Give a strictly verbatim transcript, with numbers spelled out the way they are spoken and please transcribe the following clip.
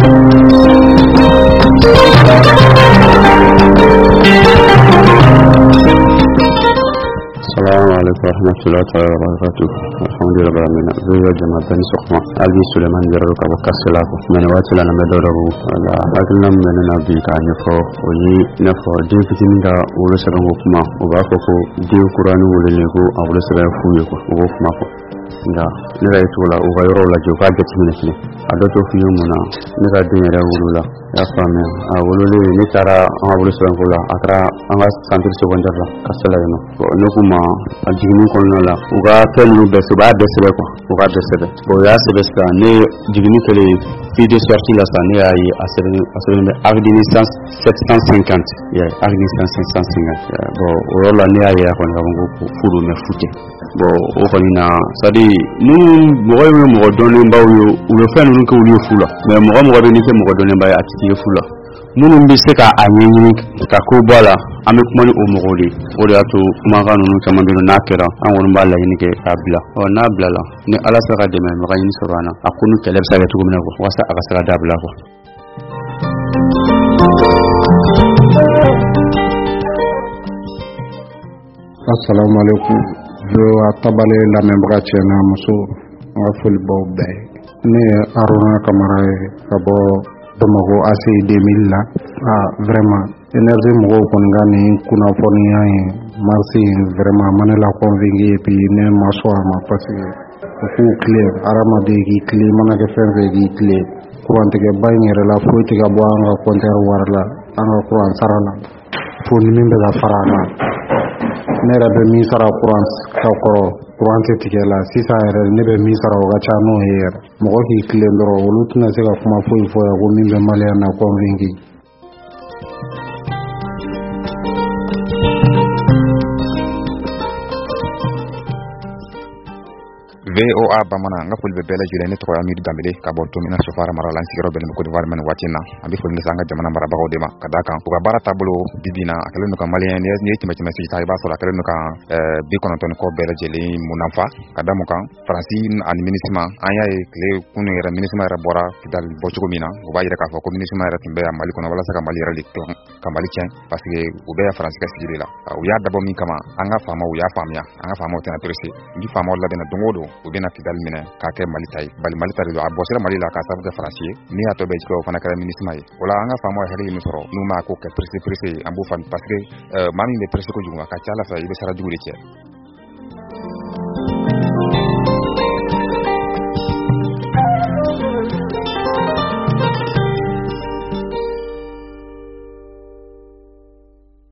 Assalamu alaikum warahmatullahi wabarakatuh. Alhamdulillah rabbil alamin. Zai jama'a bani sokma. Ali Suleiman Jaro ka bakasela ko. Men wati la na medoro la agnan men na bi ka ne fo oyi na fo de fitin da wolo saban ko kuma o ba ko ko de Qur'ani wolo ne ko a wolo saban fuye ko o kuma ko. Nga ne ra itola o ga yoro la jo ka gati ne ne. A do to fiye muna ne ra de ra wolo la ya fami a wolo le ne tara an wolo saban ko la akra an ga santir secondaire la kasela no. Ne kuma a jiginin kɔnɔna la u ka fɛn ninnu bɛɛ u b'a bɛɛ sɛbɛn quoi u ka bɛɛ sɛbɛn bon u y'a sɛbɛn sisan ne jiginin kɛlen fille de sortie la sisan ne y'a ye a sɛbɛn a sɛbɛn bɛ acte de naissance sept cent cinquante ya acte de naissance sept cent cinquante bon o yɔrɔ la ne y'a ye a kɔni ka fɔ ko furu mɛ fu tɛ bon o kɔni na c'est à dire ni mɔgɔ ye mɔgɔ dɔnnenbaw ye u bɛ fɛn ninnu kɛ olu ye fu la mais mɔgɔ mɔgɔ bɛ ni kɛ mɔgɔ dɔnnenba ye a tɛ kɛ fu la minnu bɛ se ka a ɲɛɲini ka ko bɔ a la an bɛ kuma ni o mɔgɔw de o de y'a to kumakan ninnu caman bɛ yen n'a kɛra an kɔni b'a laɲini kɛ k'a bila ɔ n'a bilala ni ala sera ka dɛmɛbaga ɲini sɔrɔ an na a ko ni kɛlɛ bɛ se ka kɛ cogo min na quoi walasa a ka se ka dabila quoi. Assalamu alaikum. Jo a tabale lamɛnbaga cɛ n'a muso an ka foli baw bɛɛ ne ye Aruna Kamara ye ka bɔ Bamakɔ A C deux mille la ah vraiment énergie mɔgɔw kɔni ka nin kunnafoniya ye merci vraiment ma ne la convaincu et puis ne ma sɔn a ma parce que u k'u tile hadamaden k'i tile mana kɛ fɛn fɛn k'i tile kurantigɛba in yɛrɛ la foyi tɛ ka bɔ an ka compteur wari la an ka kuran sara la fo ni min bɛ ka fara an kan ne yɛrɛ bɛ min sara kuran ka kɔrɔ kuran tɛ tigɛ la sisan yɛrɛ ne bɛ min sara o ka ca n'o ye yɛrɛ mɔgɔ k'i tilen dɔrɔn olu tɛna se ka kuma foyi fɔ yan ko min bɛ maliyɛn na convaincu. V O A Bamanan nga foli bɛ bɛɛ lajɛlen ne tɔgɔ Amidu Dambele ka bɔ Tomina Sofara mara la n sigiyɔrɔ bɛnnen bɛ Côte d'Ivoire nin waati in na an bɛ foli lase an ka jamana marabagaw de ma ka d'a kan u ka baara taabolo bi bi in na a kɛlen don ka maliyɛn n'i ye tɛmɛ tɛmɛ sigi ta i b'a sɔrɔ a kɛlen don ka bi kɔnɔntɔn ni kɔ bɛɛ lajɛlen munnafa ka da mun kan Faransi ani MINUSMA an y'a ye tile kunun yɛrɛ MINUSMA yɛrɛ bɔra Kidali bɔ cogo min na u b'a yira k'a fɔ ko MINUSMA yɛrɛ tun bɛ yan Mali kɔnɔ walasa ka Mali yɛrɛ de tilan ka Mali tiɲɛ parce que u bɛ yan Faransi ka sigi de la u y'a dabɔ min kama an ka faamaw u y'a faamuya an ka faamaw tɛna pressé ni faamaw labɛnna don o don u bɛna Kidali minɛ k'a kɛ Mali ta ye bali Mali ta de don a bɔsira Mali la k'a sababu kɛ Faransi ye min y'a tɔ bɛɛ jigin o fana kɛra MINUSMA ye o la an ka faamaw ye hakili min sɔrɔ n'u m'a ko kɛ pressé pressé an b'o faamu parce que maa min bɛ pressé kojugu a ka ca Ala fɛ i bɛ sara jugu de cɛ